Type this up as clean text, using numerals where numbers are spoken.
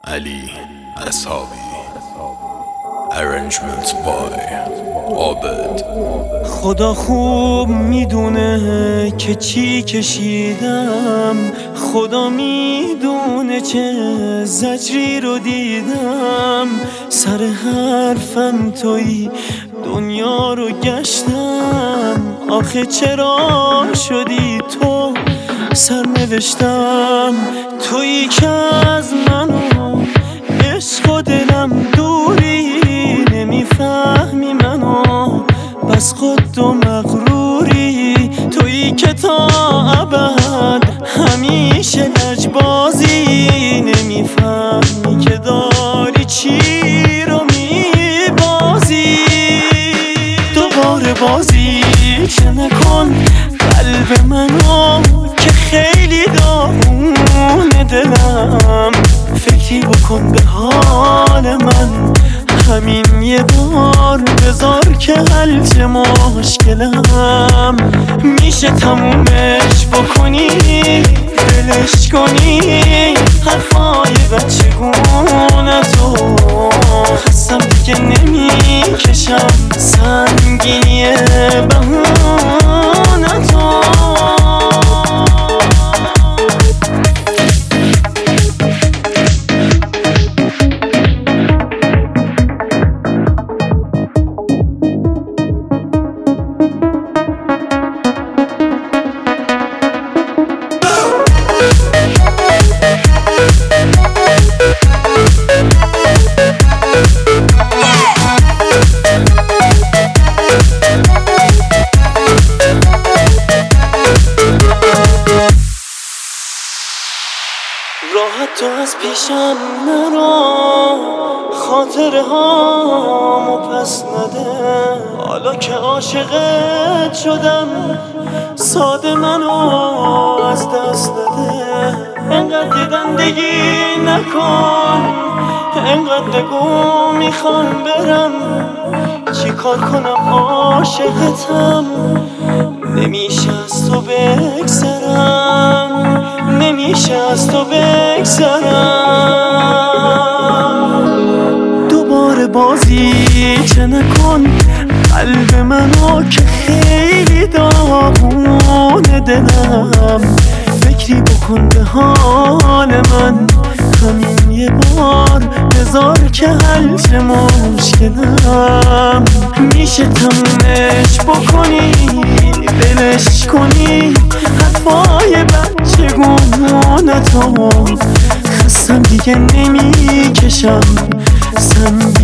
علی اصحابی. Arrangement by عابد. خدا خوب میدونه که چی کشیدم، خدا میدونه چه زجری رو دیدم. سر حرفم تویی دنیا رو گشتم، آخه چرا شدی تو سرنوشتم؟ تویی که از منو عشق و دلم دوری، نمیفهمی منو بس خود و مغروری. تویی که تا ابد همیشه لجبازی، نمیفهمی که داری چی رو میبازی. دوباره بازی که نکن قلب منو که خیلی داغونه دلم. فکری بکن به حال من، همین یه بار بذار که حل مشکلم. میشه تمومش بکنی، دلش کنی حرفای بچگونه تو. خستم دیگه نمیکشم سنگینی بهونه تو. راحت تو از پیشم نرو، خاطره هامو پس نده. حالا که عاشقت شدم ساده منو از دست نده. انقدر دندگی نکن، انقدر نگو میخوام برم. چی کار کنم عاشقتم، نمیشه از تو بگذرم، نمیشه از تو بگذرم. دوباره بازی چه نکن قلب منو که خیلی داغونه دلم. فکری بکن به حال من، همین یه بار بذار که حل مشکلم. میشه تمومش بکنی، دلش کنی حرفای بچگونه تو. خستم دیگه نمیکشم سنگ